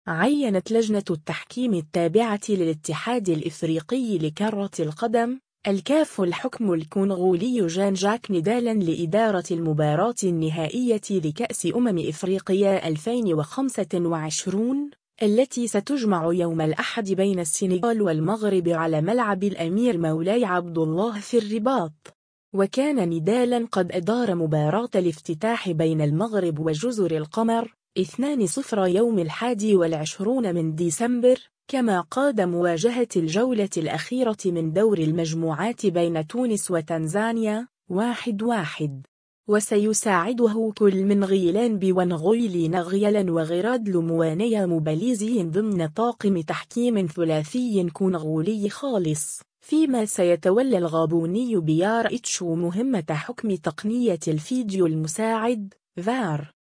عينت لجنة التحكيم التابعة للاتحاد الإفريقي لكرة القدم الكاف الحكم الكونغولي جان جاك نيدالا لإدارة المباراة النهائية لكأس إفريقيا 2025 التي ستجمع يوم الأحد بين السنغال والمغرب على ملعب الأمير مولاي عبد الله في الرباط. وكان نيدالا قد أدار مباراة الافتتاح بين المغرب وجزر القمر 2-0 يوم 21 من ديسمبر، كما قاد مواجهة الجولة الأخيرة من دور المجموعات بين تونس وتنزانيا 1-1. وسيساعده كل من غيلان بونغويلي نغيلا وغراد لموانيا موباليزي ضمن طاقم تحكيم ثلاثي كونغولي خالص، فيما سيتولى الغابوني بيار إتشو مهمة حكم تقنية الفيديو المساعد VAR.